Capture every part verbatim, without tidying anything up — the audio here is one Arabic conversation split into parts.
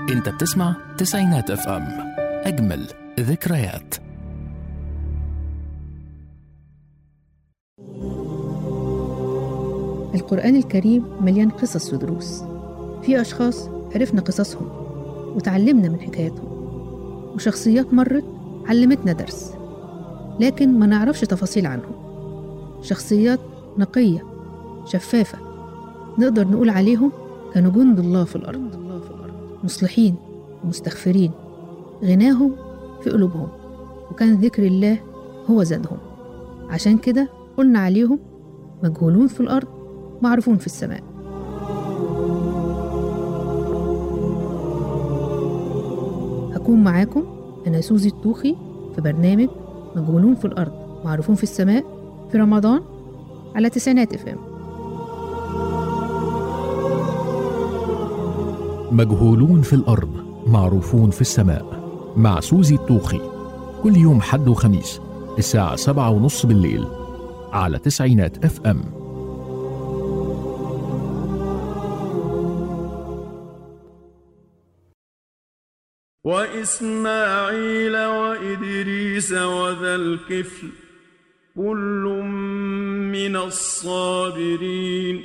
انت بتسمع تسعينات اف ام، اجمل ذكريات. القرآن الكريم مليان قصص ودروس. في أشخاص عرفنا قصصهم وتعلمنا من حكاياتهم، وشخصيات مرت علمتنا درس لكن ما نعرفش تفاصيل عنهم. شخصيات نقية شفافة نقدر نقول عليهم كانوا جند الله في الأرض، مصلحين ومستغفرين، غناهم في قلوبهم، وكان ذكر الله هو زادهم. عشان كده قلنا عليهم مجهولون في الأرض معروفون في السماء. هكون معاكم أنا سوزي الطوخي في برنامج مجهولون في الأرض معروفون في السماء في رمضان على تسعينات اف ام. مجهولون في الأرض معروفون في السماء مع سوزي الطوخي، كل يوم حد وخميس الساعة سبعة ونص بالليل على تسعينات اف ام. وإسماعيل وإدريس وذا الكفل كل من الصابرين.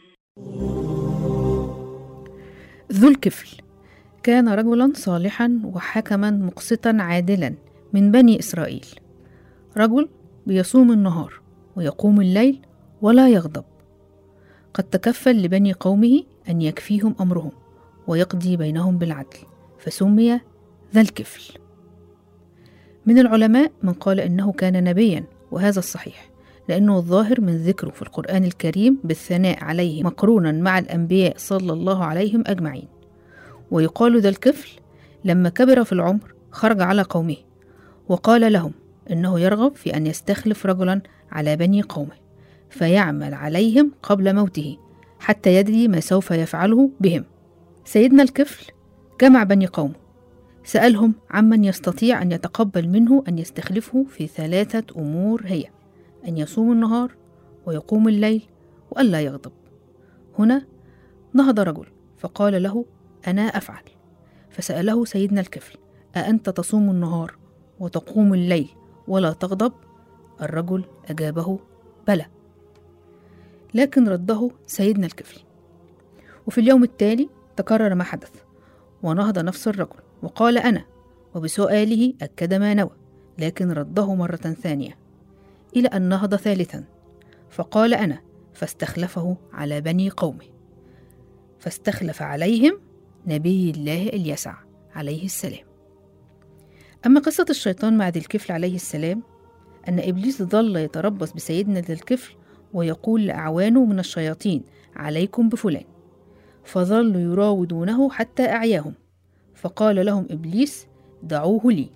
ذو الكفل كان رجلا صالحا وحكما مقسطا عادلا من بني إسرائيل، رجل بيصوم النهار ويقوم الليل ولا يغضب، قد تكفل لبني قومه أن يكفيهم أمرهم ويقضي بينهم بالعدل، فسمي ذا الكفل. من العلماء من قال إنه كان نبيا، وهذا الصحيح لأنه الظاهر من ذكره في القرآن الكريم بالثناء عليه مقرونا مع الأنبياء صلى الله عليهم أجمعين. ويقال ذا الكفل لما كبر في العمر خرج على قومه وقال لهم إنه يرغب في أن يستخلف رجلا على بني قومه فيعمل عليهم قبل موته حتى يدري ما سوف يفعله بهم. سيدنا الكفل جمع بني قومه، سألهم عمن يستطيع أن يتقبل منه أن يستخلفه في ثلاثة أمور، هي أن يصوم النهار ويقوم الليل وألا يغضب. هنا نهض رجل فقال له أنا أفعل. فسأله سيدنا الكفل أأنت تصوم النهار وتقوم الليل ولا تغضب؟ الرجل أجابه بلى، لكن رده سيدنا الكفل. وفي اليوم التالي تكرر ما حدث، ونهض نفس الرجل وقال أنا، وبسؤاله أكد ما نوى، لكن رده مرة ثانية، إلى أن نهض ثالثا فقال أنا، فاستخلفه على بني قومه، فاستخلف عليهم نبي الله اليسع عليه السلام. أما قصة الشيطان مع ذي الكفل عليه السلام أن إبليس ظل يتربص بسيدنا ذي الكفل ويقول لأعوانه من الشياطين عليكم بفلان، فظلوا يراودونه حتى أعياهم، فقال لهم إبليس دعوه لي.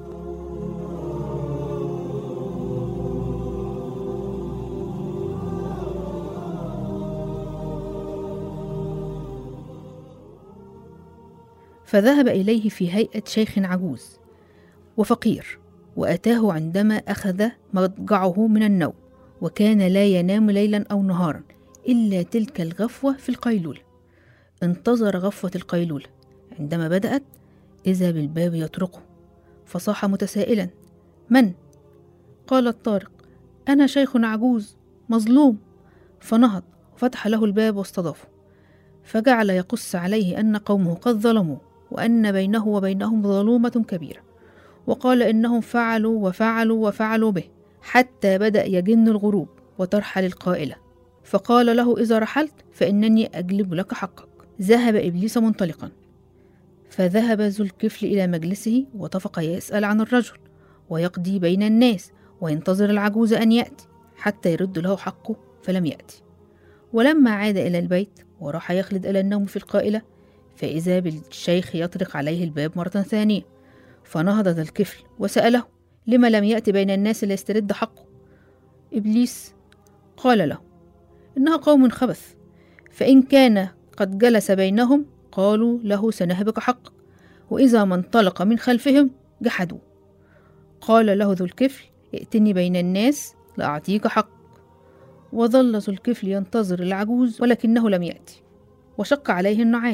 فذهب إليه في هيئة شيخ عجوز وفقير، وأتاه عندما أخذ مضجعه من النوم، وكان لا ينام ليلا أو نهارا إلا تلك الغفوة في القيلولة. انتظر غفوة القيلولة، عندما بدأت إذا بالباب يطرقه، فصاح متسائلا من؟ قال الطارق أنا شيخ عجوز مظلوم. فنهض وفتح له الباب واستضافه، فجعل يقص عليه أن قومه قد ظلموا وأن بينه وبينهم ظلومة كبيرة، وقال إنهم فعلوا وفعلوا وفعلوا به حتى بدأ يجن الغروب وترحل القائلة. فقال له إذا رحلت فإنني أجلب لك حقك. ذهب إبليس منطلقا، فذهب ذو الكفل إلى مجلسه وطفق يسأل عن الرجل ويقضي بين الناس وينتظر العجوز أن يأتي حتى يرد له حقه، فلم يأتي. ولما عاد إلى البيت وراح يخلد إلى النوم في القائلة، فإذا بالشيخ يطرق عليه الباب مرة ثانية، فنهض ذا الكفل وسأله لما لم يأتي بين الناس ليسترد حقه. إبليس قال له إنها قوم خبث، فإن كان قد جلس بينهم قالوا له سنهبك حقك، وإذا ما انطلق من خلفهم جحدوا. قال له ذو الكفل ائتني بين الناس لأعطيك حق. وظل ذو الكفل ينتظر العجوز ولكنه لم يأتي، وشق عليه النعاس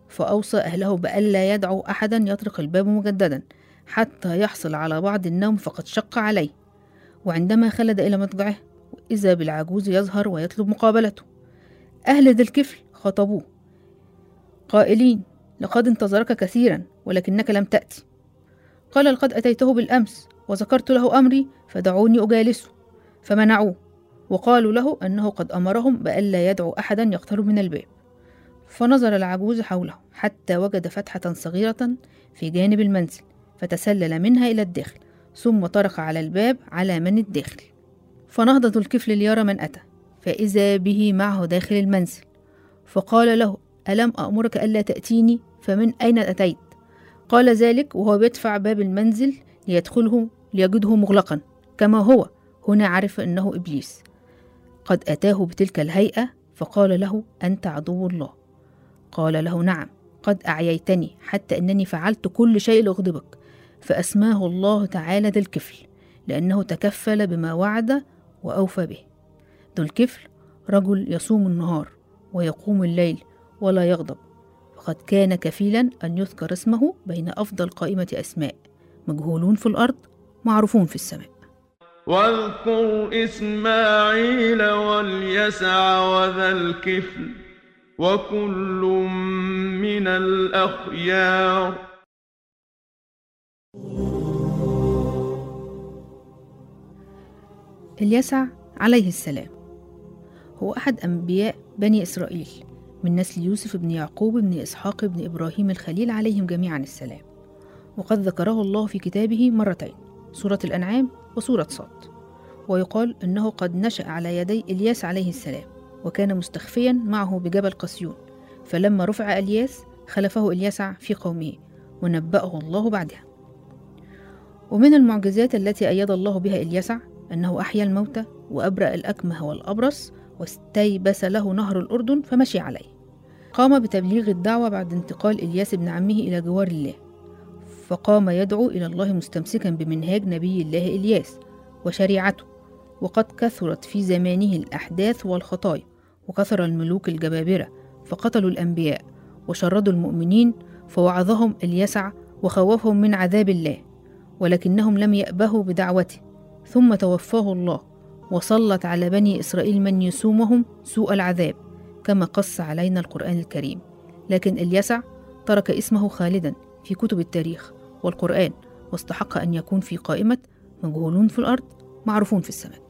فأوصى أهله بألا يدعوا أحدا يطرق الباب مجددا حتى يحصل على بعض النوم فقد شق عليه. وعندما خلد إلى مضجعه إذا بالعجوز يظهر ويطلب مقابلته. أهل ذي الكفل خطبوه قائلين: لقد انتظرك كثيرا ولكنك لم تأتي. قال: لقد أتيته بالأمس وذكرت له أمري فدعوني أجالسه، فمنعوه وقالوا له أنه قد أمرهم بألا يدعوا أحدا يقترب من الباب. فنظر العجوز حوله حتى وجد فتحة صغيرة في جانب المنزل فتسلل منها إلى الداخل، ثم طرق على الباب على من الداخل. فنهض ذو الكفل ليرى من أتى، فإذا به معه داخل المنزل، فقال له: ألم أأمرك ألا تأتيني؟ فمن أين أتيت؟ قال ذلك وهو بيدفع باب المنزل ليدخله ليجده مغلقا كما هو. هنا عرف أنه إبليس قد أتاه بتلك الهيئة، فقال له: أنت عدو الله. قال له: نعم، قد أعييتني حتى أنني فعلت كل شيء لأغضبك. فأسماه الله تعالى ذي الكفل لأنه تكفل بما وعد وأوفى به. ذو الكفل رجل يصوم النهار ويقوم الليل ولا يغضب، فقد كان كفيلا أن يذكر اسمه بين أفضل قائمة أسماء: مجهولون في الأرض معروفون في السماء. واذكر إسماعيل واليسع وذا الكفل وكل من الأخيار. اليسع عليه السلام هو أحد أنبياء بني إسرائيل من نسل يوسف بن يعقوب بن إسحاق بن إبراهيم الخليل عليهم جميعا السلام، وقد ذكره الله في كتابه مرتين، سورة الأنعام وسورة صاد. ويقال أنه قد نشأ على يدي إلياس عليه السلام، وكان مستخفيا معه بجبل قسيون، فلما رفع إلياس خلفه اليسع في قومه ونبأه الله بعدها. ومن المعجزات التي أيد الله بها اليسع أنه أحيا الموتى وأبرأ الأكمه والأبرص واستيبس له نهر الأردن فمشي عليه. قام بتبليغ الدعوة بعد انتقال إلياس بن عمه إلى جوار الله، فقام يدعو إلى الله مستمسكا بمنهاج نبي الله إلياس وشريعته. وقد كثرت في زمانه الأحداث والخطايا، وكثر الملوك الجبابرة فقتلوا الأنبياء وشردوا المؤمنين، فوعظهم اليسع وخوفهم من عذاب الله، ولكنهم لم يأبهوا بدعوته. ثم توفاه الله وسلط على بني إسرائيل من يسومهم سوء العذاب كما قص علينا القرآن الكريم. لكن اليسع ترك اسمه خالدا في كتب التاريخ والقرآن، واستحق أن يكون في قائمة مجهولون في الأرض معروفون في السماء.